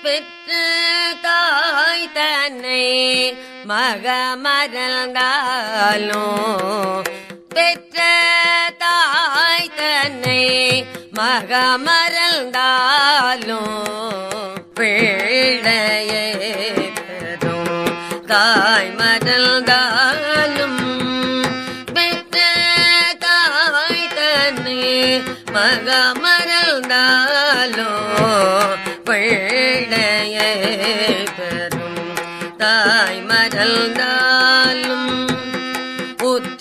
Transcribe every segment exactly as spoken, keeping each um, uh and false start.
பெற்று தாய் தன்னை மகமறந்தாலும் பெற்ற தாய் தன்னை மகமறந்தாலும் பிள்ளையே பெறும் தாய் மறந்தாலும் பெற்ற தாய் தன்னை மகமறந்தாலும் பிள்ளையே பெறும் தாய் மறந்தாலும் உற்ற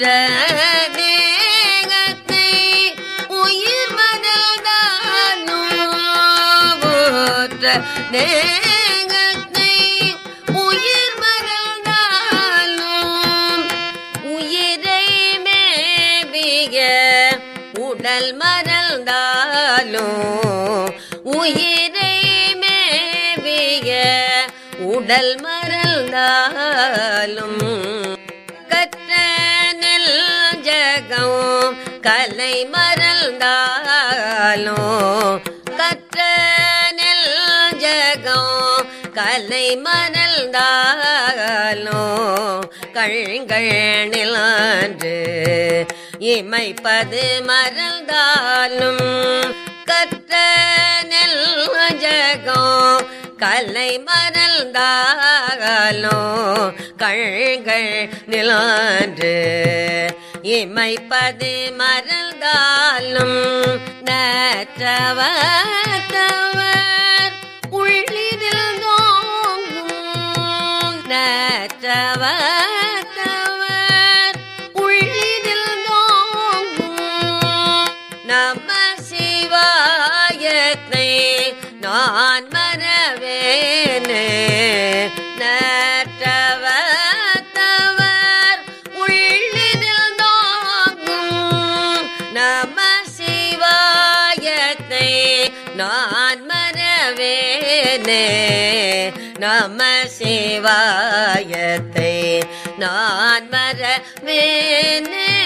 தேகத்தை உயிர் மறந்தாலும் உற்ற தேகத்தை உயிர் மறந்தாலும் உயிரை மேவிய உடல் மறந்தாலும் உயிரை மேவிய உடல் மறந்தாலும் கற்ற நெஞ்சகம் கலை மறந்தாலும் கற்ற நெஞ்சகம் கலை மறந்தாலும் கண்கள் நிலான்று இமைப்பது மறந்தாலும் கற்ற நெஞ்சகம் கலை மறந்தாலும் கண்கள் நிலான்று இமைப்பது மறந்தாலும் நற்றவர் தவர் உள்ளிதில் நோங்கும் நற்றவர் தவர் உள்ளிதில் நோங்கும் நம சிவாயத்தை நான் மறவேனே நற்றவர் தவர் உள்ளிதில் நோங்கும் நம சிவாயத்தை நான் மறவேனே நம சிவாயத்தை நான் மறவேனே.